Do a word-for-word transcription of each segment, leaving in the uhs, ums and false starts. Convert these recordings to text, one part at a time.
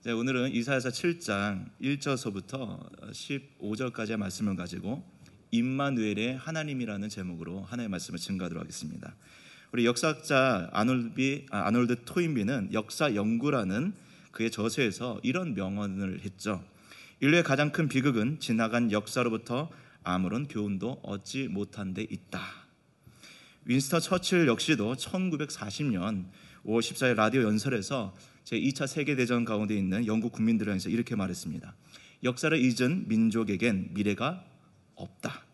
네, 오늘은 이사야서 칠 장 일 절서부터 십오 절까지의 말씀을 가지고 임마누엘의 하나님이라는 제목으로 하나의 말씀을 증거하도록 하겠습니다. 우리 역사학자 아놀비, 아, 아놀드 토인비는 역사 연구라는 그의 저서에서 이런 명언을 했죠. 인류의 가장 큰 비극은 지나간 역사로부터 아무런 교훈도 얻지 못한 데 있다. 윈스턴 처칠 역시도 천구백사십 년 오월 십사일 라디오 연설에서 제이 차 세계대전 가운데 있는 영국 국민들을 향해서 이렇게 말했습니다. 역사를 잊은 민족에겐 미래가 없다.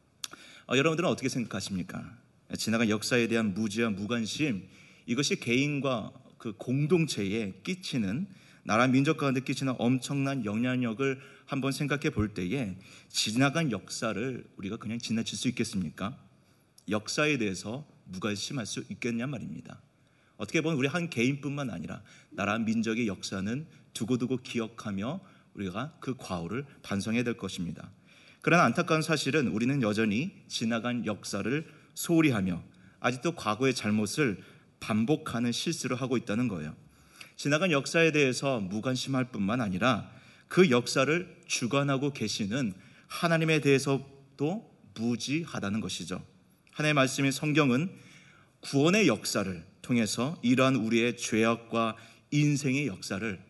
어, 여러분들은 어떻게 생각하십니까? 지나간 역사에 대한 무지와 무관심, 이것이 개인과 그 공동체에 끼치는, 나라 민족 가운데 끼치는 엄청난 영향력을 한번 생각해 볼 때에 지나간 역사를 우리가 그냥 지나칠 수 있겠습니까? 역사에 대해서 무관심할 수 있겠냐 말입니다. 어떻게 보면 우리 한 개인뿐만 아니라 나라 민족의 역사는 두고두고 기억하며 우리가 그 과오를 반성해야 될 것입니다. 그러나 안타까운 사실은 우리는 여전히 지나간 역사를 소홀히 하며 아직도 과거의 잘못을 반복하는 실수를 하고 있다는 거예요. 지나간 역사에 대해서 무관심할 뿐만 아니라 그 역사를 주관하고 계시는 하나님에 대해서도 무지하다는 것이죠. 하나님의 말씀인 성경은 구원의 역사를 통해서 이러한 우리의 죄악과 인생의 역사를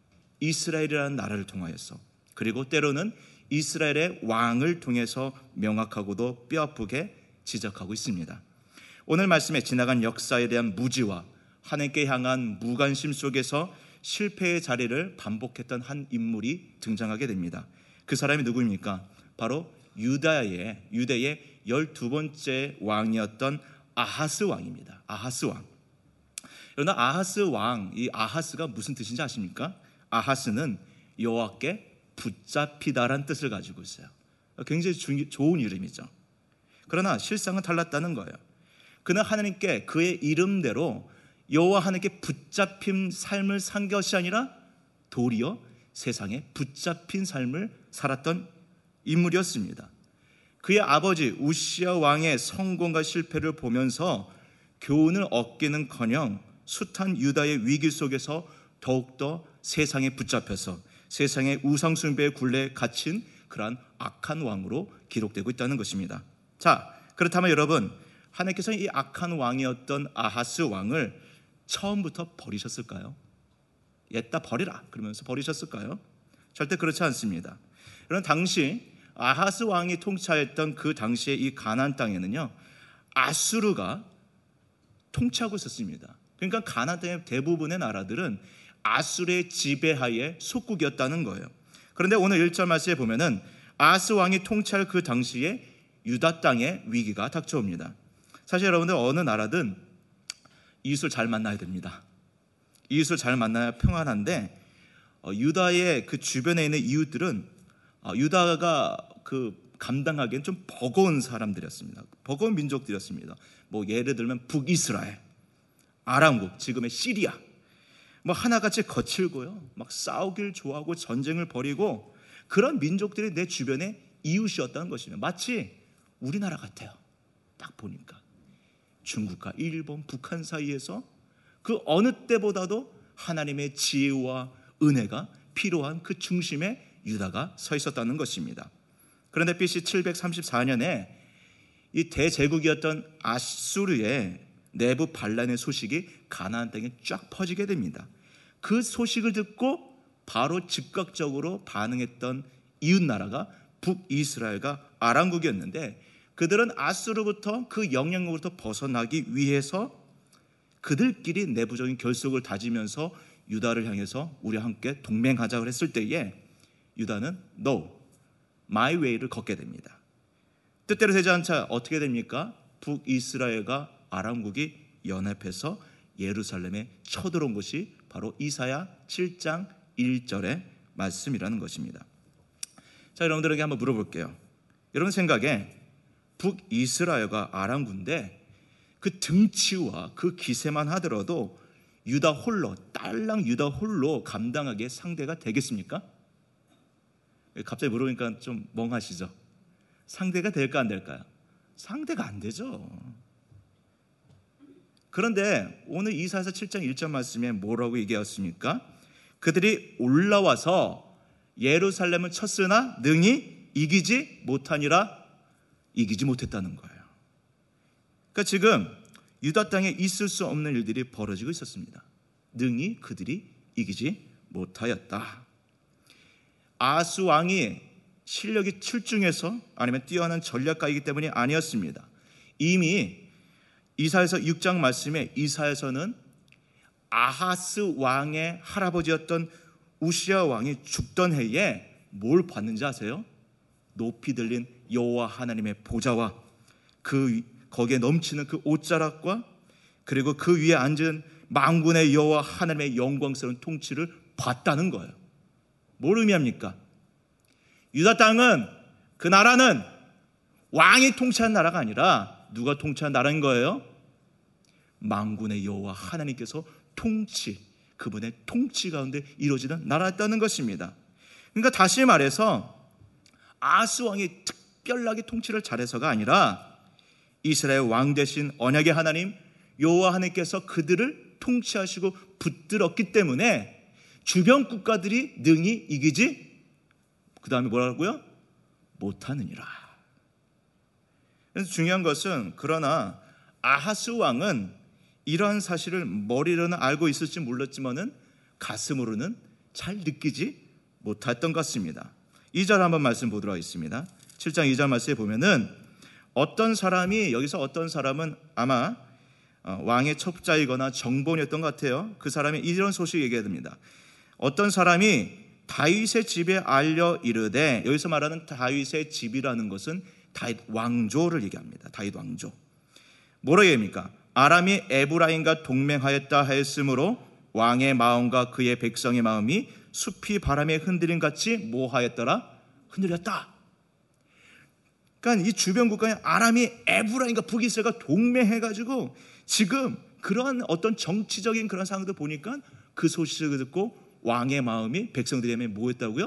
이스라엘이라는 나라를 통하여서, 그리고 때로는 이스라엘의 왕을 통해서 명확하고도 뼈아프게 지적하고 있습니다. 오늘 말씀에 지나간 역사에 대한 무지와 하나님께 향한 무관심 속에서 실패의 자리를 반복했던 한 인물이 등장하게 됩니다. 그 사람이 누구입니까? 바로 유다의 유대의 열두 번째 왕이었던 아하스 왕입니다. 아하스 왕. 그러나 아하스 왕, 이 아하스가 무슨 뜻인지 아십니까? 아하스는 여호와께 붙잡히다란 뜻을 가지고 있어요. 굉장히 주, 좋은 이름이죠. 그러나 실상은 달랐다는 거예요. 그는 하나님께 그의 이름대로 여호와 하나님께 붙잡힌 삶을 산 것이 아니라 도리어 세상에 붙잡힌 삶을 살았던 인물이었습니다. 그의 아버지 우시야 왕의 성공과 실패를 보면서 교훈을 얻기는커녕 숱한 유다의 위기 속에서 더욱더 세상에 붙잡혀서 세상의 우상숭배의 굴레에 갇힌 그러한 악한 왕으로 기록되고 있다는 것입니다. 자, 그렇다면 여러분, 하나님께서는 이 악한 왕이었던 아하스 왕을 처음부터 버리셨을까요? 옛다 버리라 그러면서 버리셨을까요? 절대 그렇지 않습니다. 그런 당시 아하스 왕이 통치했던 그 당시에 이 가나안 땅에는요, 아수르가 통치하고 있었습니다. 그러니까 가나안 땅의 대부분의 나라들은 아수르의 지배하에 속국이었다는 거예요. 그런데 오늘 일 절 말씀에 보면은 아하스 왕이 통치할 그 당시에 유다 땅에 위기가 닥쳐옵니다. 사실 여러분들 어느 나라든 이웃을 잘 만나야 됩니다. 이웃을 잘 만나야 평안한데 어, 유다의 그 주변에 있는 이웃들은 어, 유다가 그 감당하기엔 좀 버거운 사람들이었습니다. 버거운 민족들이었습니다. 뭐 예를 들면 북이스라엘, 아람국, 지금의 시리아, 뭐 하나같이 거칠고요, 막 싸우길 좋아하고 전쟁을 벌이고 그런 민족들이 내 주변에 이웃이었다는 것입니다. 마치 우리나라 같아요. 딱 보니까 중국과 일본, 북한 사이에서 그 어느 때보다도 하나님의 지혜와 은혜가 필요한 그 중심에 유다가 서 있었다는 것입니다. 그런데 비씨 칠백삼십사 년에 이 대제국이었던 아수르의 내부 반란의 소식이 가나안 땅에 쫙 퍼지게 됩니다. 그 소식을 듣고 바로 즉각적으로 반응했던 이웃 나라가 북이스라엘과 아람국이었는데, 그들은 아수르부터 그 영향력으로부터 벗어나기 위해서 그들끼리 내부적인 결속을 다지면서 유다를 향해서 우리와 함께 동맹하자고 했을 때에 유다는 No, my way를 걷게 됩니다. 뜻대로 되지 않자 어떻게 됩니까? 북이스라엘과 아람국이 연합해서 예루살렘에 쳐들어온 것이 바로 이사야 칠 장 일 절의 말씀이라는 것입니다. 자, 여러분들에게 한번 물어볼게요. 여러분 생각에 북이스라엘과 아람군데 그 등치와 그 기세만 하더라도 유다 홀로, 딸랑 유다 홀로 감당하기에 상대가 되겠습니까? 갑자기 물어보니까 좀 멍하시죠? 상대가 될까 안 될까요? 상대가 안 되죠. 그런데 오늘 이사야서 칠 장 일 절 말씀에 뭐라고 얘기했습니까? 그들이 올라와서 예루살렘을 쳤으나 능히 이기지 못하니라. 이기지 못했다는 거예요. 그러니까 지금 유다 땅에 있을 수 없는 일들이 벌어지고 있었습니다. 능히 그들이 이기지 못하였다. 아하스 왕이 실력이 출중해서 아니면 뛰어난 전략가이기 때문이 아니었습니다. 이미 이사야서 육 장 말씀에 이사야서는 아하스 왕의 할아버지였던 우시야 왕이 죽던 해에 뭘 봤는지 아세요? 높이 들린 여호와 하나님의 보좌와 그 거기에 넘치는 그 옷자락과 그리고 그 위에 앉은 만군의 여호와 하나님의 영광스러운 통치를 봤다는 거예요. 뭘 의미합니까? 유다 땅은, 그 나라는 왕이 통치한 나라가 아니라 누가 통치한 나라인 거예요? 만군의 여호와 하나님께서 통치, 그분의 통치 가운데 이루어지는 나라였다는 것입니다. 그러니까 다시 말해서 아하스 왕이 특별하게 통치를 잘해서가 아니라 이스라엘 왕 대신 언약의 하나님 여호와 하나님께서 그들을 통치하시고 붙들었기 때문에 주변 국가들이 능히 이기지, 그 다음에 뭐라고요? 못하느니라. 그래서 중요한 것은, 그러나 아하스 왕은 이러한 사실을 머리로는 알고 있을지 몰랐지만은 가슴으로는 잘 느끼지 못했던 것 같습니다. 이 절 한번 말씀 보도록 하겠습니다. 칠 장 이 절 말씀에 보면은 어떤 사람이, 여기서 어떤 사람은 아마 왕의 첩자이거나 정본이었던 것 같아요. 그 사람이 이런 소식을 얘기합니다. 어떤 사람이 다윗의 집에 알려 이르되, 여기서 말하는 다윗의 집이라는 것은 다윗 왕조를 얘기합니다. 다윗 왕조. 뭐라고 얘기합니까? 아람이 에브라임과 동맹하였다 하였으므로 왕의 마음과 그의 백성의 마음이 숲이 바람에 흔들림 같이 뭐하였더라? 흔들렸다. 그러니까 이 주변 국가에 아람이 에브라임과 북이스라엘과 동맹해가지고 지금 그러한 어떤 정치적인 그런 상황들 보니까 그 소식을 듣고 왕의 마음이 백성들의 마음이 뭐였다고요?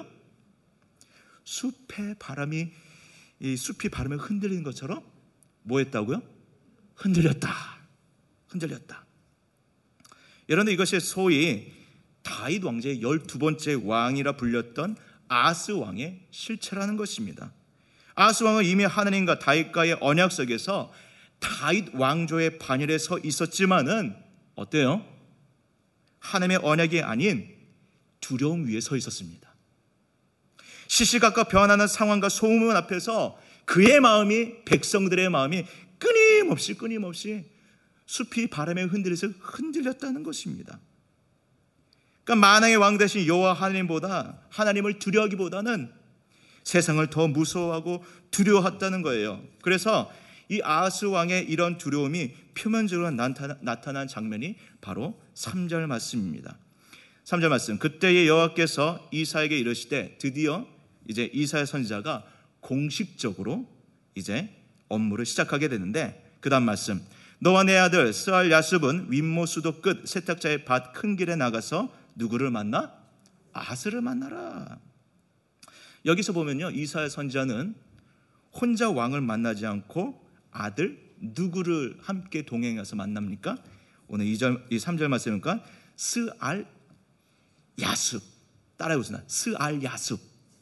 숲의 바람이, 이 숲이 바람에 흔들리는 것처럼 뭐였다고요? 흔들렸다. 흔들렸다. 여러분, 이것이 소위 다윗 왕제의 열두 번째 왕이라 불렸던 아하스 왕의 실체라는 것입니다. 아하스 왕은 이미 하나님과 다윗과의 언약 속에서 다윗 왕조의 반열에 서 있었지만은 어때요? 하나님의 언약이 아닌 두려움 위에 서 있었습니다. 시시각각 변하는 상황과 소문 앞에서 그의 마음이, 백성들의 마음이 끊임없이 끊임없이 숲이 바람에 흔들려서 흔들렸다는 것입니다. 그러니까 만왕의 왕 대신 여호와 하나님보다, 하나님을 두려워하기보다는 세상을 더 무서워하고 두려워했다는 거예요. 그래서 이 아하스 왕의 이런 두려움이 표면적으로 나타나, 나타난 장면이 바로 삼 절 말씀입니다. 삼 절 말씀. 그때의 여호와께서 이사야에게 이르시되, 드디어 이제 이사야 선지자가 공식적으로 이제 업무를 시작하게 되는데, 그 다음 말씀. 너와 내 아들 스알 야습은 윗모 수도 끝 세탁자의 밭 큰 길에 나가서 누구를 만나? 아하스를 만나라. 여기서 보면요, 이사야 선지자는 혼자 왕을 만나지 않고 아들 누구를 함께 동행해서 만납니까? 오늘 이 절, 이 삼 절 말씀이니까 스알 야습. 따라해보세요. 스알 야습.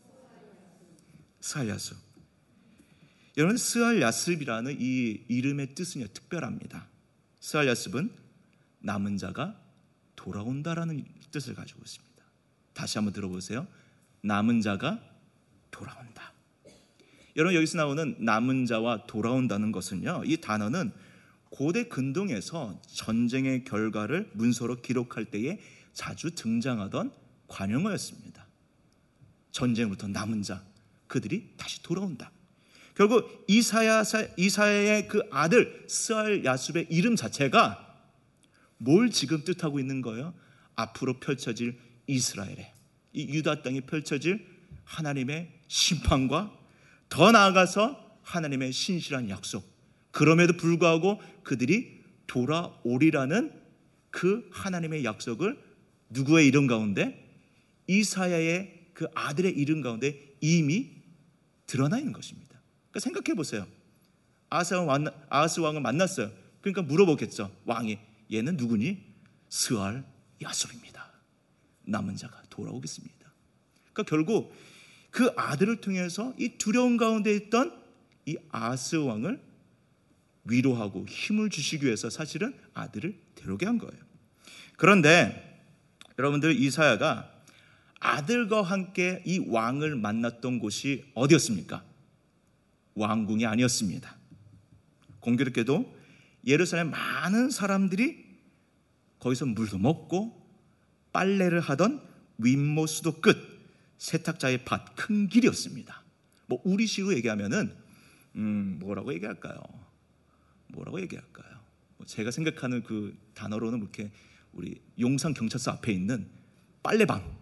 스알 야습. 여러분, 스알 야습이라는 이 이름의 뜻은요, 특별합니다. 스알 야습은 남은 자가 돌아온다라는 뜻을 가지고 있습니다. 다시 한번 들어보세요. 남은 자가 돌아온다. 여러분, 여기서 나오는 남은 자와 돌아온다는 것은요, 이 단어는 고대 근동에서 전쟁의 결과를 문서로 기록할 때에 자주 등장하던 관용어였습니다. 전쟁부터 남은 자, 그들이 다시 돌아온다. 결국 이사야, 이사야의 그 아들 스알 야습의 이름 자체가 뭘 지금 뜻하고 있는 거예요? 앞으로 펼쳐질 이스라엘의, 이 유다 땅이 펼쳐질 하나님의 심판과 더 나아가서 하나님의 신실한 약속, 그럼에도 불구하고 그들이 돌아오리라는 그 하나님의 약속을 누구의 이름 가운데? 이사야의 그 아들의 이름 가운데 이미 드러나 있는 것입니다. 그러니까 생각해 보세요. 아하스 왕을 만났어요. 그러니까 물어보겠죠. 왕이, 얘는 누구니? 스알 야습입니다. 남은 자가 돌아오겠습니다. 그러니까 결국 그 아들을 통해서 이 두려움 가운데 있던 이 아하스 왕을 위로하고 힘을 주시기 위해서 사실은 아들을 데려오게 한 거예요. 그런데 여러분들, 이사야가 아들과 함께 이 왕을 만났던 곳이 어디였습니까? 왕궁이 아니었습니다. 공교롭게도 예루살렘 많은 사람들이 거기서 물도 먹고 빨래를 하던 윗모 수도 끝 세탁자의 밭 큰 길이었습니다. 뭐 우리식으로 얘기하면은 음 뭐라고 얘기할까요? 뭐라고 얘기할까요? 뭐 제가 생각하는 그 단어로는 이렇게 우리 용산 경찰서 앞에 있는 빨래방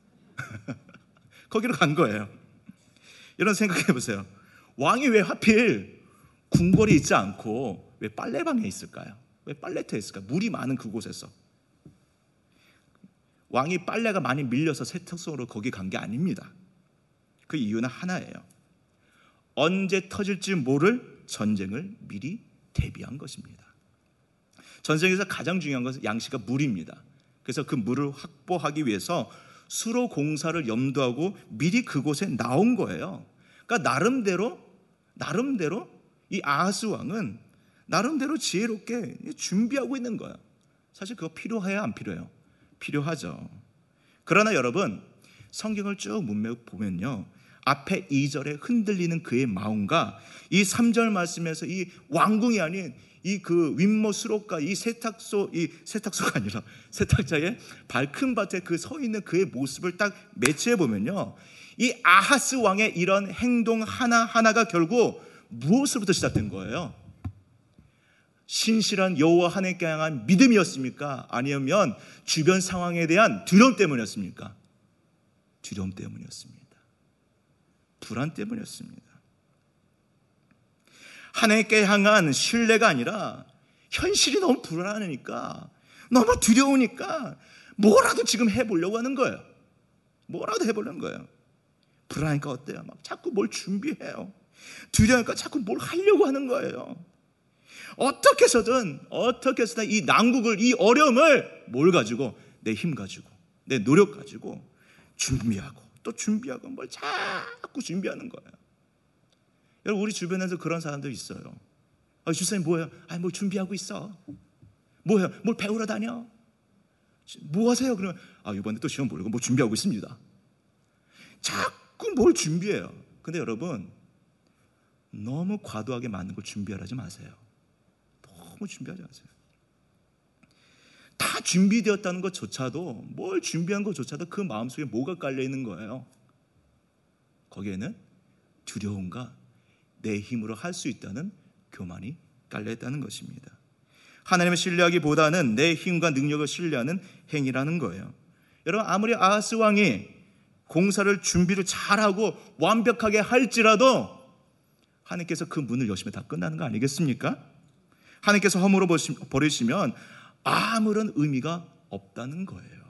거기로 간 거예요. 이런 생각해 보세요. 왕이 왜 하필 궁궐에 있지 않고 왜 빨래방에 있을까요? 왜 빨래터에 있을까요? 물이 많은 그곳에서. 왕이 빨래가 많이 밀려서 세탁소로 거기 간 게 아닙니다. 그 이유는 하나예요. 언제 터질지 모를 전쟁을 미리 대비한 것입니다. 전쟁에서 가장 중요한 것은 양식과 물입니다. 그래서 그 물을 확보하기 위해서 수로 공사를 염두하고 미리 그곳에 나온 거예요. 그러니까 나름대로 나름대로 이 아하스 왕은 나름대로 지혜롭게 준비하고 있는 거예요. 사실 그거 필요해야 안 필요해요? 필요하죠. 그러나 여러분, 성경을 쭉 문맥 보면요, 앞에 이 절에 흔들리는 그의 마음과 이 삼 절 말씀에서 이 왕궁이 아닌 이 그 윗모 수록과 이 세탁소, 이 세탁소가 아니라 세탁자의 발큰 밭에 그 서 있는 그의 모습을 딱 매치해 보면요, 이 아하스 왕의 이런 행동 하나하나가 결국 무엇으로부터 시작된 거예요? 신실한 여호와 하나님께 향한 믿음이었습니까? 아니면 주변 상황에 대한 두려움 때문이었습니까? 두려움 때문이었습니다. 불안 때문이었습니다. 하나님께 향한 신뢰가 아니라 현실이 너무 불안하니까, 너무 두려우니까 뭐라도 지금 해보려고 하는 거예요. 뭐라도 해보려는 거예요. 불안하니까 어때요? 막 자꾸 뭘 준비해요. 두려우니까 자꾸 뭘 하려고 하는 거예요. 어떻게 해서든 어떻게 해서든 이 난국을, 이 어려움을 뭘 가지고, 내 힘 가지고, 내 노력 가지고 준비하고 또 준비하고 뭘 자꾸 준비하는 거예요. 여러분, 우리 주변에도 그런 사람들 있어요. 아, 주사님 뭐예요? 아, 뭘 준비하고 있어. 뭐예요? 뭘 배우러 다녀? 뭐 하세요? 그러면 아, 이번에 또 시험 보려고 뭐 준비하고 있습니다. 자꾸 뭘 준비해요. 근데 여러분, 너무 과도하게 많은 걸 준비하지 마세요. 너무 준비하지 마세요. 다 준비되었다는 것조차도, 뭘 준비한 것조차도 그 마음속에 뭐가 깔려 있는 거예요? 거기에는 두려움과 내 힘으로 할 수 있다는 교만이 깔려 있다는 것입니다. 하나님을 신뢰하기보다는 내 힘과 능력을 신뢰하는 행위라는 거예요. 여러분, 아무리 아하스 왕이 공사를 준비를 잘하고 완벽하게 할지라도 하나님께서 그 문을 여시면 다 끝나는 거 아니겠습니까? 하나님께서 허물어 버리시면 아무런 의미가 없다는 거예요.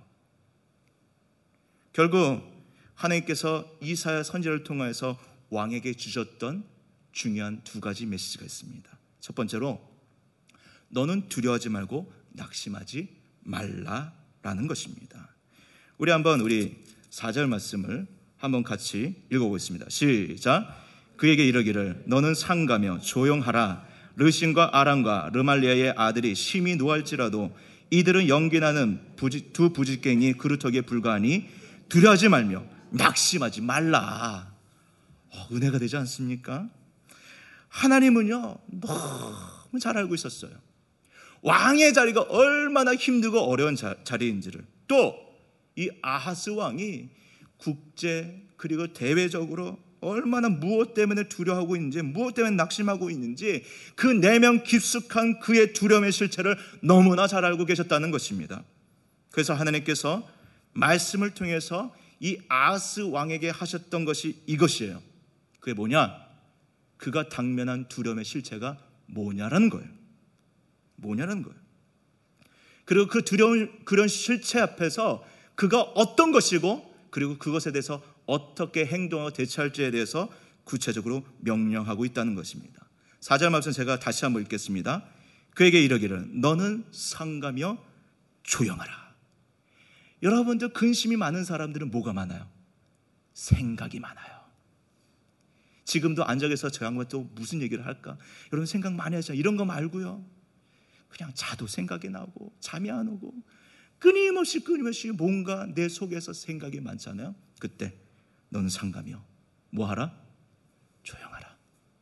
결국 하나님께서 이사야 선지자를 통해서 왕에게 주셨던 중요한 두 가지 메시지가 있습니다. 첫 번째로, 너는 두려워하지 말고 낙심하지 말라라는 것입니다. 우리 한번 우리 사 절 말씀을 한번 같이 읽어보겠습니다. 시작. 그에게 이르기를 너는 상가며 조용하라. 르신과 아람과 르말리아의 아들이 심히 노할지라도 이들은 연기나는 부지, 두 부지깽이 그루터기에 불과하니 두려워하지 말며 낙심하지 말라. 어, 은혜가 되지 않습니까? 하나님은요, 너무 잘 알고 있었어요. 왕의 자리가 얼마나 힘들고 어려운 자, 자리인지를, 또 이 아하스 왕이 국제 그리고 대외적으로 얼마나 무엇 때문에 두려워하고 있는지, 무엇 때문에 낙심하고 있는지, 그 내면 깊숙한 그의 두려움의 실체를 너무나 잘 알고 계셨다는 것입니다. 그래서 하나님께서 말씀을 통해서 이 아하스 왕에게 하셨던 것이 이것이에요. 그게 뭐냐? 그가 당면한 두려움의 실체가 뭐냐라는 거예요. 뭐냐라는 거예요. 그리고 그 두려운 그런 실체 앞에서 그가 어떤 것이고, 그리고 그것에 대해서 어떻게 행동하고 대처할지에 대해서 구체적으로 명령하고 있다는 것입니다. 사 절 말씀 제가 다시 한번 읽겠습니다. 그에게 이르기를 너는 상가며 조용하라. 여러분들 근심이 많은 사람들은 뭐가 많아요? 생각이 많아요. 지금도 앉아 계셔서 저 양반 또 무슨 얘기를 할까? 여러분 생각 많이 하죠. 이런 거 말고요. 그냥 자도 생각이 나고 잠이 안 오고 끊임없이 끊임없이 뭔가 내 속에서 생각이 많잖아요. 그때 너는 상감이요. 뭐하라? 조용하라.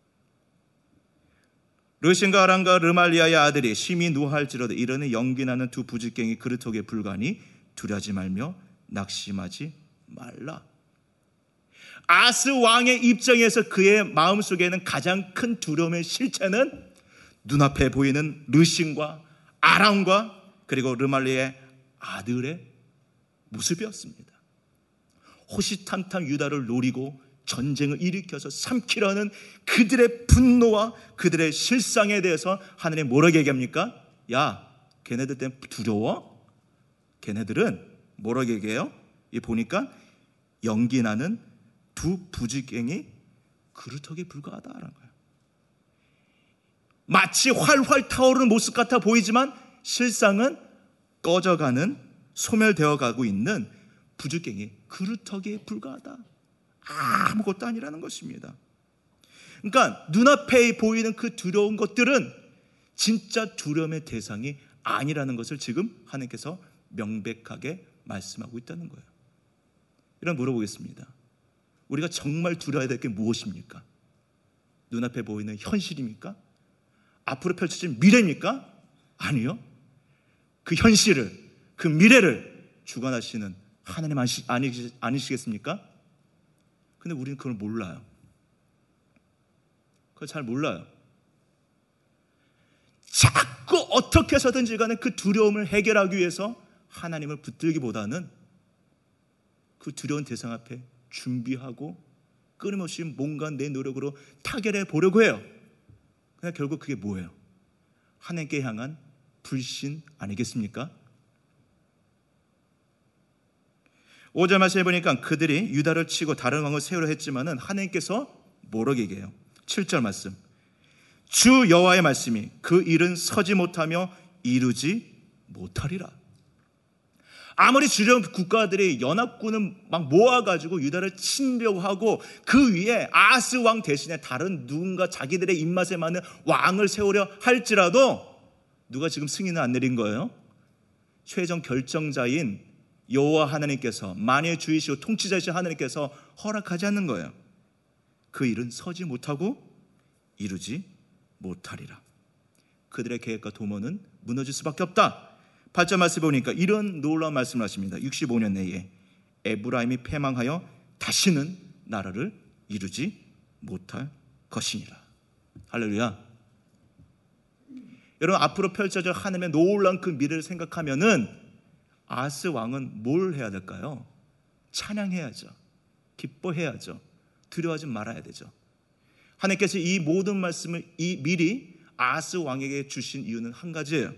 르신과 아람과 르말리아의 아들이 심히 노할지로도 이르는 연기나는 두 부직갱이 그릇톡에 불가니 두려지 말며 낙심하지 말라. 아스 왕의 입장에서 그의 마음속에는 가장 큰 두려움의 실체는 눈앞에 보이는 르신과 아람과 그리고 르말리아의 아들의 모습이었습니다. 호시탐탐 유다를 노리고 전쟁을 일으켜서 삼키려는 그들의 분노와 그들의 실상에 대해서 하나님이 뭐라고 얘기합니까? 야, 걔네들 때문에 두려워? 걔네들은 뭐라고 얘기해요? 이 보니까 연기나는 두 부직갱이 그루터기에 불과하다라는 거예요. 마치 활활 타오르는 모습 같아 보이지만 실상은 꺼져가는, 소멸되어 가고 있는 부직갱이 그루터기에 불과하다. 아무것도 아니라는 것입니다. 그러니까 눈앞에 보이는 그 두려운 것들은 진짜 두려움의 대상이 아니라는 것을 지금 하나님께서 명백하게 말씀하고 있다는 거예요. 이런 물어보겠습니다. 우리가 정말 두려워야 될 게 무엇입니까? 눈앞에 보이는 현실입니까? 앞으로 펼쳐진 미래입니까? 아니요. 그 현실을, 그 미래를 주관하시는 하나님 아시, 아니, 아니시겠습니까? 근데 우리는 그걸 몰라요. 그걸 잘 몰라요. 자꾸 어떻게 해서든지 간에 그 두려움을 해결하기 위해서 하나님을 붙들기보다는 그 두려운 대상 앞에 준비하고 끊임없이 뭔가 내 노력으로 타결해 보려고 해요. 그냥 결국 그게 뭐예요? 하나님께 향한 불신 아니겠습니까? 오 절 말씀해 보니까 그들이 유다를 치고 다른 왕을 세우려 했지만은 하나님께서 뭐라고 얘기해요? 칠 절 말씀. 주 여호와의 말씀이 그 일은 서지 못하며 이루지 못하리라. 아무리 주변 국가들이 연합군을 막 모아가지고 유다를 치려고 하고 그 위에 아하스 왕 대신에 다른 누군가 자기들의 입맛에 맞는 왕을 세우려 할지라도 누가 지금 승인을 안 내린 거예요? 최종 결정자인 여호와 하나님께서, 만유의 주이시고 통치자이신 하나님께서 허락하지 않는 거예요. 그 일은 서지 못하고 이루지 못하리라. 그들의 계획과 도모는 무너질 수밖에 없다. 팔 절 말씀 보니까 이런 놀라운 말씀을 하십니다. 육십오 년 내에 에브라임이 패망하여 다시는 나라를 이루지 못할 것이니라. 할렐루야. 여러분, 앞으로 펼쳐질 하나님의 놀라운 그 미래를 생각하면은 아하스 왕은 뭘 해야 될까요? 찬양해야죠. 기뻐해야죠. 두려워하지 말아야 되죠. 하나님께서 이 모든 말씀을 이 미리 아하스 왕에게 주신 이유는 한 가지예요.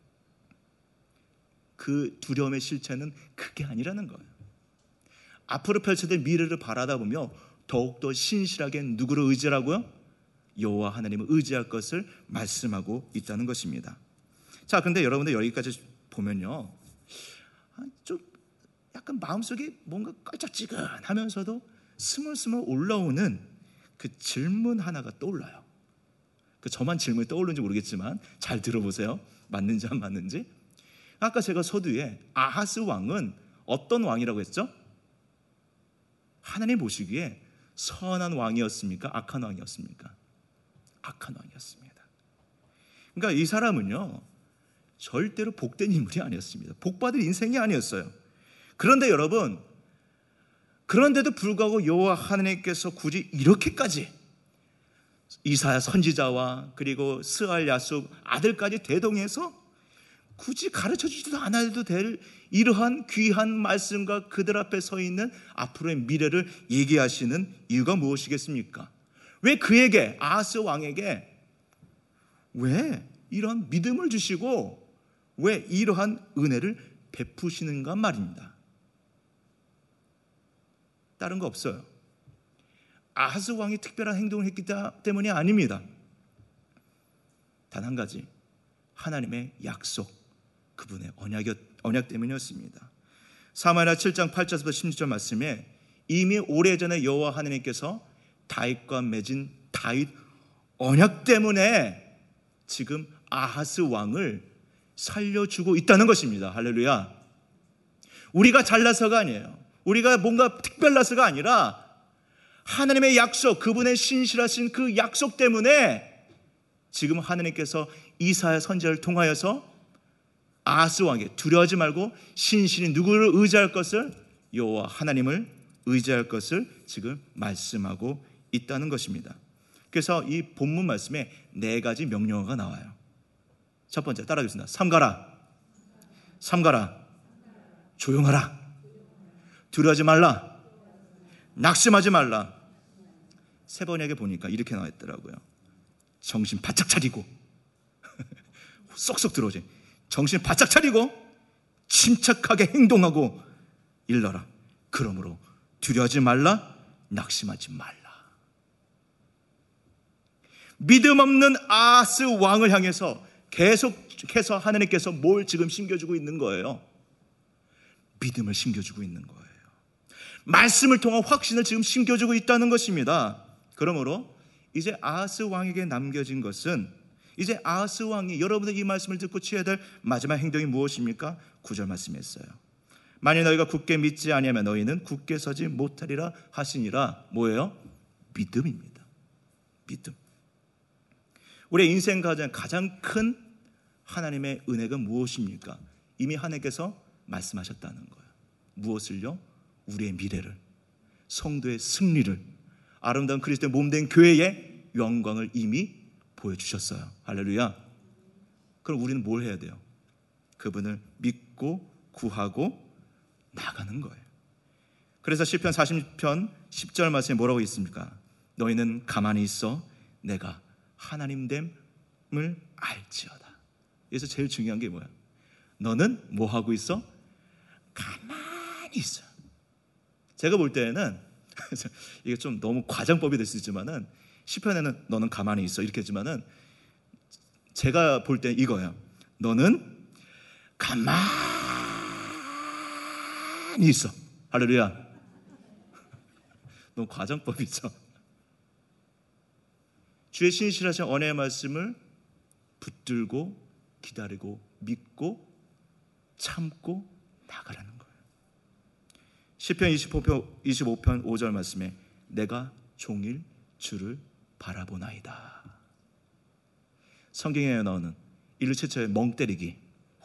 그 두려움의 실체는 그게 아니라는 거예요. 앞으로 펼쳐질 미래를 바라다 보며 더욱더 신실하게 누구를 의지하라고요? 여호와 하나님을 의지할 것을 말씀하고 있다는 것입니다. 자, 근데 여러분들 여기까지 보면요, 좀 약간 마음속에 뭔가 깔짝지근하면서도 스물스물 올라오는 그 질문 하나가 떠올라요. 그 저만 질문이 떠오르는지 모르겠지만 잘 들어보세요. 맞는지 안 맞는지. 아까 제가 서두에 아하스 왕은 어떤 왕이라고 했죠? 하나님 보시기에 선한 왕이었습니까? 악한 왕이었습니까? 악한 왕이었습니다. 그러니까 이 사람은요, 절대로 복된 인물이 아니었습니다. 복받을 인생이 아니었어요. 그런데 여러분, 그런데도 불구하고 여호와 하나님께서 굳이 이렇게까지 이사야 선지자와 그리고 스알 야숲 아들까지 대동해서 굳이 가르쳐주지도 않아도 될 이러한 귀한 말씀과 그들 앞에 서 있는 앞으로의 미래를 얘기하시는 이유가 무엇이겠습니까? 왜 그에게, 아하스 왕에게 왜 이런 믿음을 주시고 왜 이러한 은혜를 베푸시는가 말입니다. 다른 거 없어요. 아하스 왕이 특별한 행동을 했기 때문이 아닙니다. 단 한 가지, 하나님의 약속, 그분의 언약, 언약 때문이었습니다. 사무엘하 칠 장 팔 절부터 십육 절 말씀에 이미 오래전에 여호와 하나님께서 다윗과 맺은 다윗 언약 때문에 지금 아하스 왕을 살려주고 있다는 것입니다. 할렐루야. 우리가 잘나서가 아니에요. 우리가 뭔가 특별나서가 아니라 하나님의 약속, 그분의 신실하신 그 약속 때문에 지금 하나님께서 이사야 선지자를 통하여서 아하스 왕에게 두려워하지 말고 신실히 누구를 의지할 것을, 여호와 하나님을 의지할 것을 지금 말씀하고 있다는 것입니다. 그래서 이 본문 말씀에 네 가지 명령어가 나와요. 첫 번째 따라하겠습니다. 삼가라, 삼가라, 조용하라, 두려워하지 말라, 낙심하지 말라. 세 번역에 보니까 이렇게 나와 있더라고요. 정신 바짝 차리고 쏙쏙 들어오지. 정신 바짝 차리고 침착하게 행동하고 일러라. 그러므로 두려워하지 말라, 낙심하지 말라. 믿음 없는 아하스 왕을 향해서 계속해서 하나님께서 뭘 지금 심겨주고 있는 거예요? 믿음을 심겨주고 있는 거예요. 말씀을 통한 확신을 지금 심겨주고 있다는 것입니다. 그러므로 이제 아하스 왕에게 남겨진 것은, 이제 아하스 왕이 여러분들 이 말씀을 듣고 취해야 될 마지막 행동이 무엇입니까? 구 절 말씀했어요. 만일 너희가 굳게 믿지 아니하면 너희는 굳게 서지 못하리라 하시니라. 뭐예요? 믿음입니다. 믿음. 우리의 인생 가장 가장 큰 하나님의 은혜가 무엇입니까? 이미 하나님께서 말씀하셨다는 거예요. 무엇을요? 우리의 미래를, 성도의 승리를, 아름다운 그리스도의 몸된 교회의 영광을 이미 보여주셨어요. 할렐루야. 그럼 우리는 뭘 해야 돼요? 그분을 믿고 구하고 나가는 거예요. 그래서 시편 사십 편 십 절 말씀에 뭐라고 있습니까? 너희는 가만히 있어 내가 하나님됨을 알지어다. 그래서 제일 중요한 게 뭐야? 너는 뭐 하고 있어? 가만히 있어. 제가 볼 때는 이게 좀 너무 과장법이 될 수 있지만은 시편에는 너는 가만히 있어 이렇게 했지만은 제가 볼 때 이거예요. 너는 가만히 있어. 할렐루야. 너무 과장법이죠. 주의 신실하신 언혜의 말씀을 붙들고 기다리고 믿고 참고 나가라는 거예요. 시편 이십오 편, 이십오 편 오 절 말씀에 내가 종일 주를 바라보나이다. 성경에 나오는 인류 최초의 멍 때리기.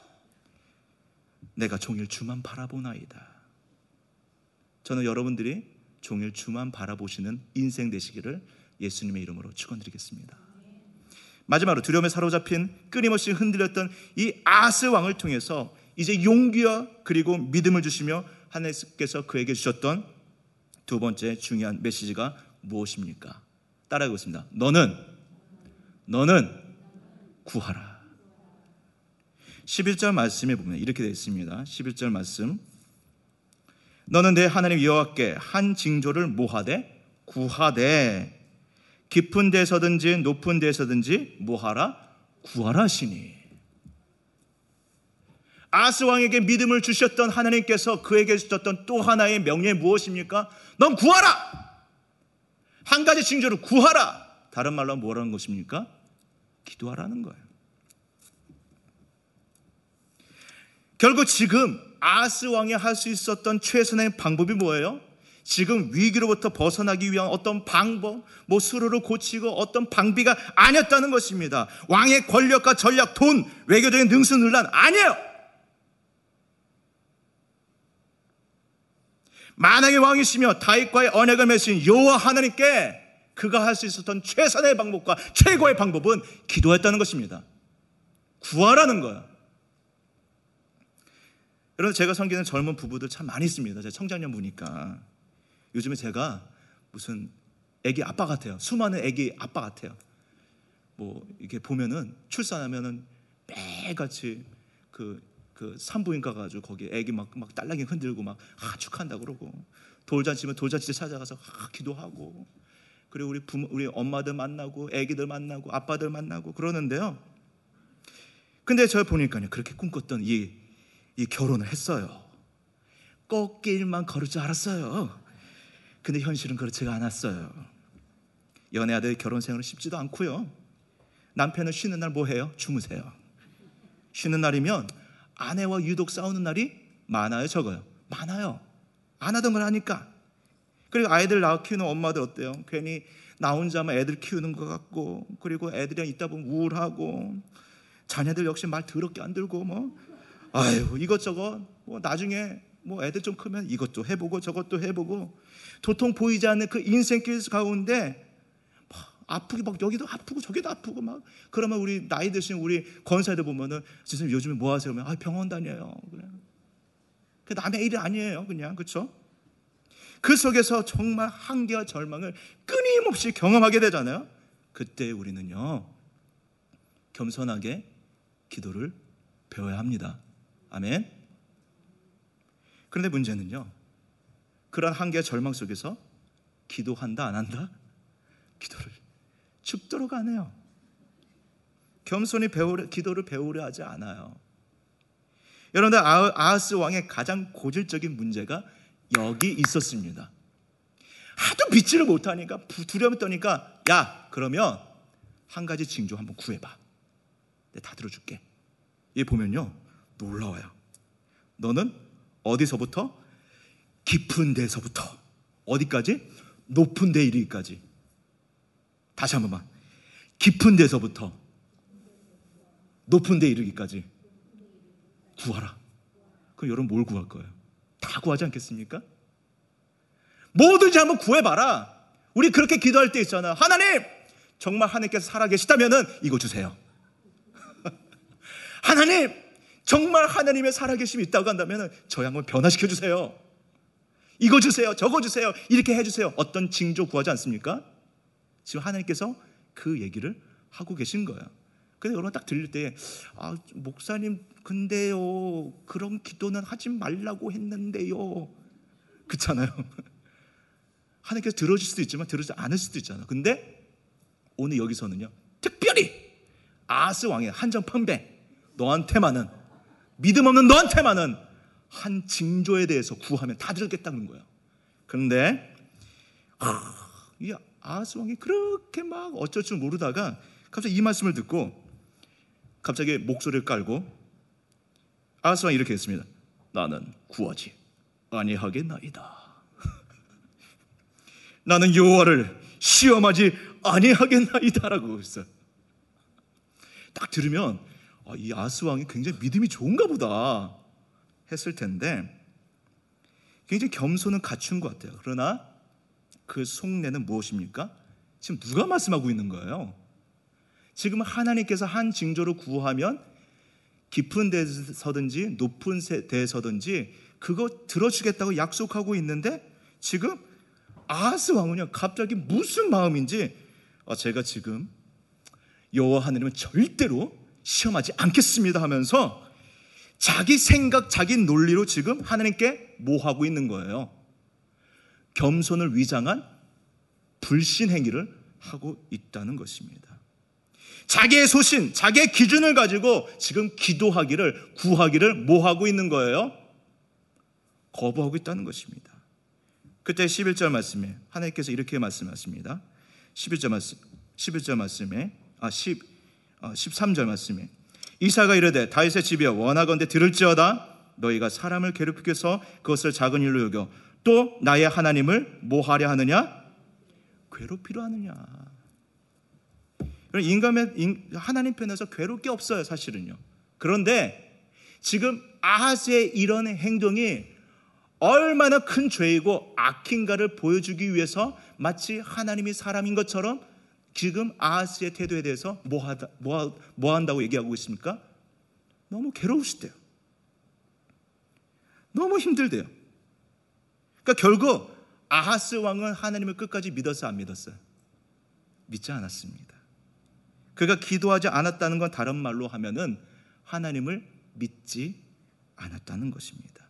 내가 종일 주만 바라보나이다. 저는 여러분들이 종일 주만 바라보시는 인생 되시기를 예수님의 이름으로 축원드리겠습니다. 마지막으로 두려움에 사로잡힌 끊임없이 흔들렸던 이 아하스 왕을 통해서 이제 용기와 그리고 믿음을 주시며 하나님께서 그에게 주셨던 두 번째 중요한 메시지가 무엇입니까? 따라하고 있습니다. 너는 너는 구하라. 십일 절 말씀에 보면 이렇게 되어 있습니다. 십일 절 말씀. 너는 내 하나님 여호와께 한 징조를 모하되 구하되 깊은 데서든지 높은 데서든지 뭐하라? 구하라 하시니. 아하스 왕에게 믿음을 주셨던 하나님께서 그에게 주셨던 또 하나의 명령이 무엇입니까? 넌 구하라. 한 가지 징조를 구하라. 다른 말로 뭐라는 것입니까? 기도하라는 거예요. 결국 지금 아하스 왕이 할 수 있었던 최선의 방법이 뭐예요? 지금 위기로부터 벗어나기 위한 어떤 방법, 뭐 수로를 고치고 어떤 방비가 아니었다는 것입니다. 왕의 권력과 전략, 돈, 외교적인 능수능란 아니에요. 만왕의 왕이시며 다윗과의 언약을 맺으신 여호와 하나님께 그가 할 수 있었던 최선의 방법과 최고의 방법은 기도했다는 것입니다. 구하라는 거예요. 여러분, 제가 섬기는 젊은 부부들 참 많이 있습니다. 제가 청장년 보니까 요즘에 제가 무슨 애기 아빠 같아요. 수많은 애기 아빠 같아요. 뭐 이렇게 보면은 출산하면은 매일같이 그, 그 산부인과 가지고 거기 애기 막, 막 딸랑이 흔들고 막 아, 축한다 그러고, 돌잔치면 돌잔치 찾아가서 아, 기도하고, 그리고 우리 부모, 우리 엄마들 만나고 애기들 만나고 아빠들 만나고 그러는데요. 근데 저 보니까요, 그렇게 꿈꿨던 이, 이 결혼을 했어요. 꽃길만 걸을 줄 알았어요. 근데 현실은 그렇지가 않았어요. 연애하되 결혼 생활은 쉽지도 않고요. 남편은 쉬는 날 뭐 해요? 주무세요. 쉬는 날이면 아내와 유독 싸우는 날이 많아요, 적어요? 많아요. 안 하던 걸 하니까. 그리고 아이들 낳아 키우는 엄마들 어때요? 괜히 나 혼자만 애들 키우는 것 같고, 그리고 애들이랑 있다 보면 우울하고, 자녀들 역시 말 더럽게 안 들고, 뭐 아유 이것저것 뭐 나중에 뭐 애들 좀 크면 이것도 해보고 저것도 해보고, 도통 보이지 않는 그 인생길 가운데 아프게 막 여기도 아프고 저기도 아프고 막. 그러면 우리 나이 드신 우리 권사들 보면은 선생님 요즘에 뭐 하세요? 그러면 아 병원 다녀요. 그냥 그 남의 일이 아니에요, 그냥. 그렇죠? 그 속에서 정말 한계와 절망을 끊임없이 경험하게 되잖아요. 그때 우리는요 겸손하게 기도를 배워야 합니다. 아멘. 그런데 문제는요, 그런 한계와 절망 속에서 기도한다 안 한다? 기도를 죽도록 안 해요. 겸손히 배우려, 기도를 배우려 하지 않아요. 여러분들, 아하스 왕의 가장 고질적인 문제가 여기 있었습니다. 하도 믿지를 못하니까 두려움이 떠니까, 야 그러면 한 가지 징조 한번 구해봐, 내가 다 들어줄게. 얘 보면요 놀라워요. 너는 어디서부터? 깊은 데서부터 어디까지? 높은 데 이르기까지. 다시 한 번만. 깊은 데서부터 높은 데 이르기까지 구하라. 그럼 여러분 뭘 구할 거예요? 다 구하지 않겠습니까? 뭐든지 한번 구해봐라. 우리 그렇게 기도할 때 있잖아. 하나님 정말 하나님께서 살아계시다면 이거 주세요. 하나님 정말 하나님의 살아계심이 있다고 한다면 저희 한번 변화시켜 주세요. 이거 주세요, 저거 주세요, 이렇게 해주세요. 어떤 징조 구하지 않습니까? 지금 하나님께서 그 얘기를 하고 계신 거예요. 근데 여러분 딱 들릴 때, 아 목사님 근데요 그런 기도는 하지 말라고 했는데요, 그렇잖아요. 하나님께서 들어줄 수도 있지만 들어주지 않을 수도 있잖아요. 근데 오늘 여기서는요 특별히 아하스 왕의 한정판배, 너한테만은, 믿음 없는 너한테만은 한 징조에 대해서 구하면 다 들었겠다는 거예요. 그런데 아, 이 아하스 왕이 그렇게 막 어쩔 줄 모르다가 갑자기 이 말씀을 듣고 갑자기 목소리를 깔고 아하스 왕이 이렇게 했습니다. 나는 구하지 아니하겠나이다. 나는 여호와를 시험하지 아니하겠나이다라고 했어요. 딱 들으면 아, 이 아하스 왕이 굉장히 믿음이 좋은가 보다 했을 텐데, 굉장히 겸손은 갖춘 것 같아요. 그러나 그 속내는 무엇입니까? 지금 누가 말씀하고 있는 거예요? 지금 하나님께서 한 징조로 구하면 깊은 데서든지 높은 데서든지 그거 들어주겠다고 약속하고 있는데, 지금 아하스 왕은요 갑자기 무슨 마음인지, 아, 제가 지금 여호와 하나님은 절대로 시험하지 않겠습니다 하면서 자기 생각, 자기 논리로 지금 하나님께 뭐 하고 있는 거예요? 겸손을 위장한 불신 행위를 하고 있다는 것입니다. 자기의 소신, 자기의 기준을 가지고 지금 기도하기를, 구하기를 뭐 하고 있는 거예요? 거부하고 있다는 것입니다. 그때 십일 절 말씀에 하나님께서 이렇게 말씀하십니다. 십일 절 말씀, 십일 절 말씀에 아 십, 어, 십삼 절 말씀에 이사가 이르되 다윗의 집이여 원하건대 들을지어다. 너희가 사람을 괴롭히기 위해서 그것을 작은 일로 여겨 또 나의 하나님을 뭐 하려 하느냐? 괴롭히려 하느냐? 인간의 하나님 편에서 괴로울 게 없어요, 사실은요. 그런데 지금 아하스의 이런 행동이 얼마나 큰 죄이고 악인가를 보여주기 위해서 마치 하나님이 사람인 것처럼 지금 아하스의 태도에 대해서 뭐, 하다, 뭐, 뭐 한다고 얘기하고 있습니까? 너무 괴로우시대요. 너무 힘들대요. 그러니까 결국 아하스 왕은 하나님을 끝까지 믿었어, 안 믿었어요? 믿지 않았습니다. 그가 기도하지 않았다는 건 다른 말로 하면은 하나님을 믿지 않았다는 것입니다.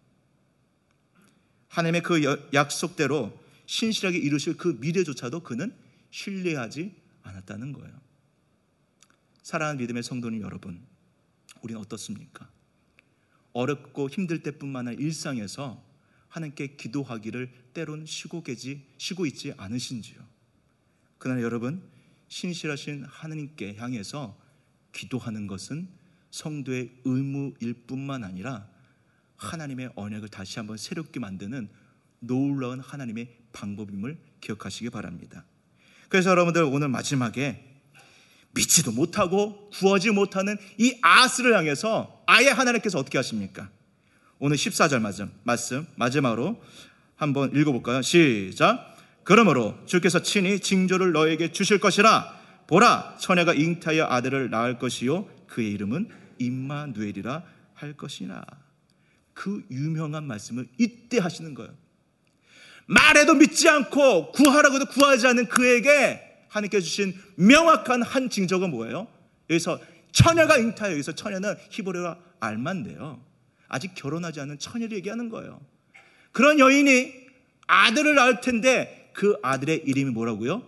하나님의 그 약속대로 신실하게 이루실 그 미래조차도 그는 신뢰하지 않았다는 거예요. 사랑하는 믿음의 성도님 여러분, 우리는 어떻습니까? 어렵고 힘들 때뿐만 아니라 일상에서 하나님께 기도하기를 때론 쉬고 계지 쉬고 있지 않으신지요? 그러나 여러분, 신실하신 하나님께 향해서 기도하는 것은 성도의 의무일 뿐만 아니라 하나님의 언약을 다시 한번 새롭게 만드는 놀라운 하나님의 방법임을 기억하시기 바랍니다. 그래서 여러분들, 오늘 마지막에 믿지도 못하고 구하지 못하는 이 아하스를 향해서 아예 하나님께서 어떻게 하십니까? 오늘 십사 절 말씀, 말씀 마지막으로 한번 읽어볼까요? 시작. 그러므로 주께서 친히 징조를 너에게 주실 것이라. 보라, 처녀가 잉타하여 아들을 낳을 것이요 그의 이름은 임마누엘이라 할 것이라. 그 유명한 말씀을 이때 하시는 거예요. 말해도 믿지 않고 구하라고도 구하지 않는 그에게 하나님께서 주신 명확한 한 징조가 뭐예요? 여기서 처녀가 잉타해요. 여기서 처녀는 히브리어가 알만데요, 아직 결혼하지 않은 처녀를 얘기하는 거예요. 그런 여인이 아들을 낳을 텐데 그 아들의 이름이 뭐라고요?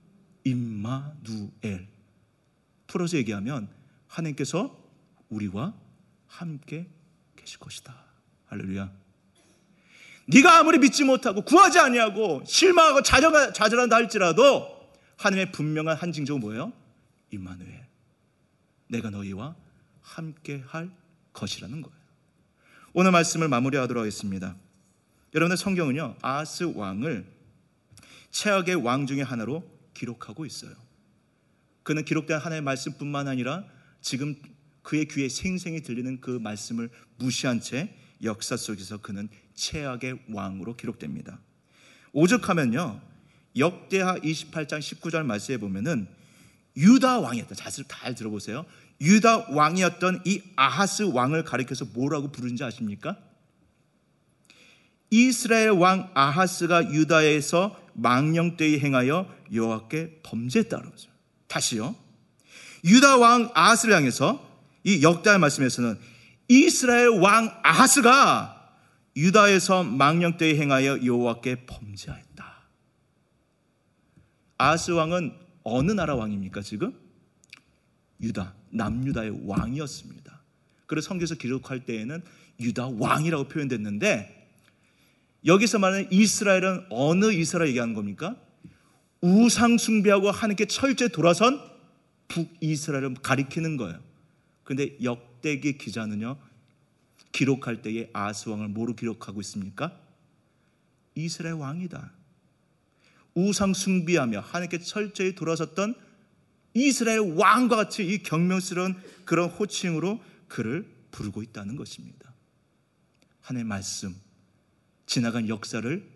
임마누엘. 풀어서 얘기하면 하나님께서 우리와 함께 계실 것이다. 할렐루야. 네가 아무리 믿지 못하고 구하지 아니하고 실망하고 좌절한다 할지라도 하나님의 분명한 한 징조가 뭐예요? 임마누엘, 내가 너희와 함께 할 것이라는 거예요. 오늘 말씀을 마무리하도록 하겠습니다. 여러분들, 성경은요 아하스 왕을 최악의 왕 중에 하나로 기록하고 있어요. 그는 기록된 하나님의 말씀뿐만 아니라 지금 그의 귀에 생생히 들리는 그 말씀을 무시한 채 역사 속에서 그는 최악의 왕으로 기록됩니다. 오죽하면요, 역대하 이십팔 장 십구 절 말씀에 보면은 유다 왕이었던, 잘, 잘 들어보세요. 유다 왕이었던 이 아하스 왕을 가리켜서 뭐라고 부르는지 아십니까? 이스라엘 왕 아하스가 유다에서 망령되이 행하여 여호와께 범죄했다 그러죠. 다시요, 유다 왕 아하스를 향해서 이 역대하 말씀에서는 이스라엘 왕 아하스가 유다에서 망령되이 행하여 여호와께 범죄하였다. 아하스 왕은 어느 나라 왕입니까? 지금 유다, 남유다의 왕이었습니다. 그래서 성경에서 기록할 때에는 유다 왕이라고 표현됐는데, 여기서 말하는 이스라엘은 어느 이스라엘 얘기하는 겁니까? 우상 숭배하고 하나님께 철저히 돌아선 북이스라엘을 가리키는 거예요. 그런데 역대기 기자는요, 기록할 때에 아하스 왕을 뭐로 기록하고 있습니까? 이스라엘 왕이다. 우상 숭배하며 하나님께 철저히 돌아섰던 이스라엘 왕과 같이 이 경명스러운 그런 호칭으로 그를 부르고 있다는 것입니다. 하나님의 말씀, 지나간 역사를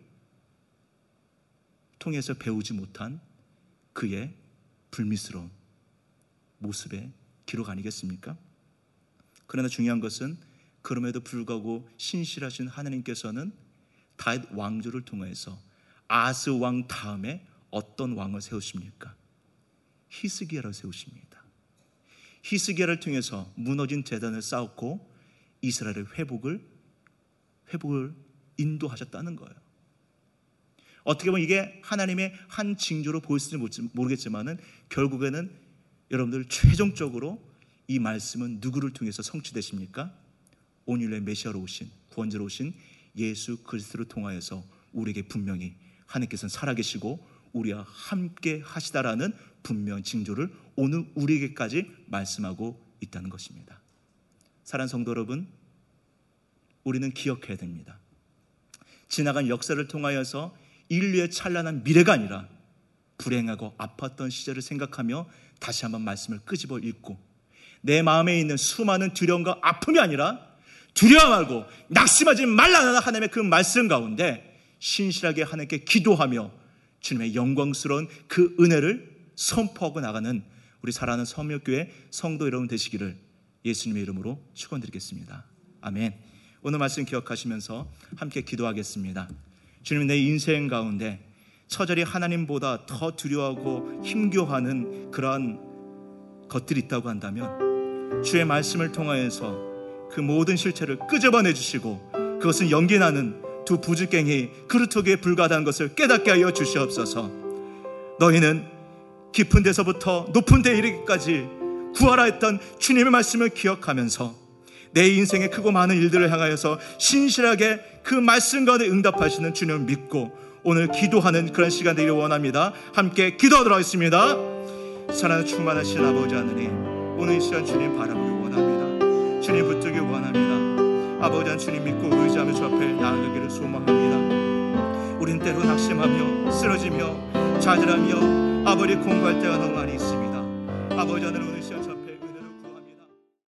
통해서 배우지 못한 그의 불미스러운 모습의 기록 아니겠습니까? 그러나 중요한 것은 그럼에도 불구하고 신실하신 하나님께서는 다윗 왕조를 통해서 아하스 왕 다음에 어떤 왕을 세우십니까? 히스기야를 세우십니다. 히스기야를 통해서 무너진 제단을 쌓았고 이스라엘의 회복을 회복을 인도하셨다는 거예요. 어떻게 보면 이게 하나님의 한 징조로 보일지 모르겠지만은 결국에는 여러분들 최종적으로 이 말씀은 누구를 통해서 성취되십니까? 온유의 메시아로 오신, 구원자로 오신 예수 그리스도를 통하여서 우리에게 분명히 하나님께서는 살아계시고 우리와 함께 하시다라는 분명한 징조를 오늘 우리에게까지 말씀하고 있다는 것입니다. 사랑하는 성도 여러분, 우리는 기억해야 됩니다. 지나간 역사를 통하여서 인류의 찬란한 미래가 아니라 불행하고 아팠던 시절을 생각하며 다시 한번 말씀을 끄집어 읽고, 내 마음에 있는 수많은 두려움과 아픔이 아니라 두려워 말고 낙심하지 말라는 하나님의 그 말씀 가운데 신실하게 하나님께 기도하며 주님의 영광스러운 그 은혜를 선포하고 나가는 우리 사랑하는 섬역교회 성도 여러분 되시기를 예수님의 이름으로 축원드리겠습니다. 아멘. 오늘 말씀 기억하시면서 함께 기도하겠습니다. 주님, 내 인생 가운데 처절히 하나님보다 더 두려워하고 힘겨워하는 그러한 것들이 있다고 한다면 주의 말씀을 통하여서 그 모든 실체를 끄집어내 주시고 그것은 연기나는 두 부직갱이 그루터기에 불과하다는 것을 깨닫게 하여 주시옵소서. 너희는 깊은 데서부터 높은 데 이르기까지 구하라 했던 주님의 말씀을 기억하면서 내 인생의 크고 많은 일들을 향하여서 신실하게 그 말씀 가운데 응답하시는 주님을 믿고 오늘 기도하는 그런 시간 되기를 원합니다. 함께 기도하도록 하겠습니다. 사랑하는 충만하신 아버지 하나님, 오늘 이 시간 주님 바라보기 원합니다. 주님 붙들기 원합니다. 아버지 하나님, 주님 믿고 의지하며 주 앞에 나아가기를 소망합니다. 우린 때로 낙심하며 쓰러지며 좌절하며 아버지 공부할 때가 너무 많이 있습니다. 아버지 하나님, 오늘 이 시간